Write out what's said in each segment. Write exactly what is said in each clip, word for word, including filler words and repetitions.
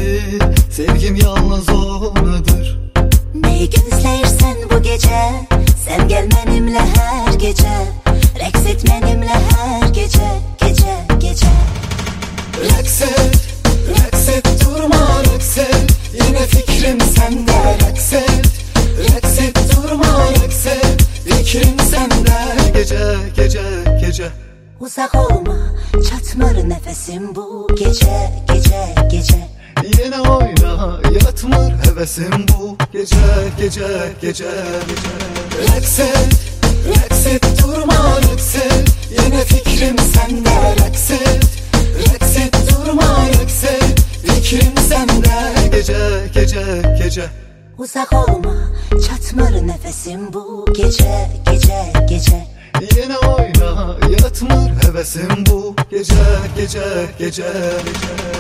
sesi, sevgim yalnız onadır. Neyi gözlersen bu gece, sen gel benimle her gece, reks et benimle her gece, gece, gece. Reks et, reks et, durma reks et, yine fikrim sende. Reks et, reks et, durma reks et, fikrim sende. Gece, gece, gece. Uzak olma, çatmır nefesim bu gece, gece, gece. Yine oyna, yatmır hevesim bu gece, gece, gece, gece. Reks et, reks et, durma reks et, yine fikrim sende. Reks et, reks et, durma reks et, fikrim sende. Gece, gece, gece. Uzak olma, çatmır nefesim bu gece, gece, gece. Yine oyna, yatmır hevesim bu gece, gece, gece, gece.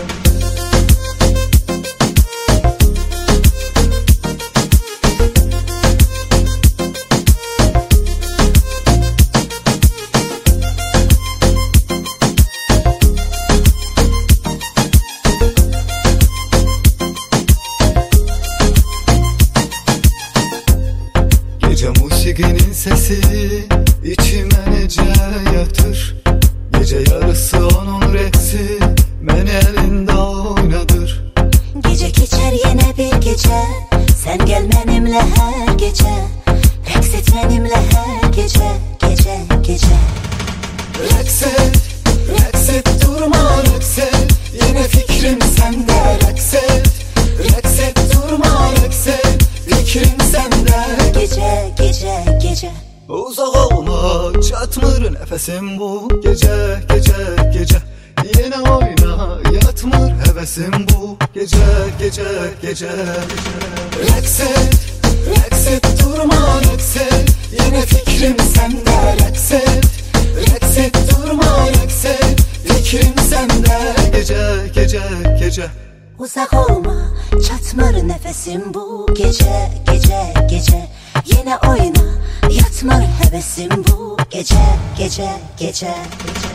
Gece musikinin sesi içime nece yatır. Gece yarısı onun reksi beni elinde oynadır. Gece geçer yine bir gece, sen gel benimle her gece, reks et benimle her gece, gece, gece. Reks et, reks et, durma reks et, yine fikrim sende. Reks et, reks et, durma reks et, fikrim sende. Gece, gece, gece. Uzak olma, çatmır nefesim bu gece, gece, gece. Yine oyna, yatmır hevesim bu gece, gece, gece, gece. Reks et, reks et, durma reks et, yine fikrim sende. Reks et, reks et, durma reks et, fikrim sende. Gece, gece, gece. Uzak olma, çatmır nefesim bu gece, gece, gece. Yine oyna, yatmır hevesim bu gece, gece, gece, gece.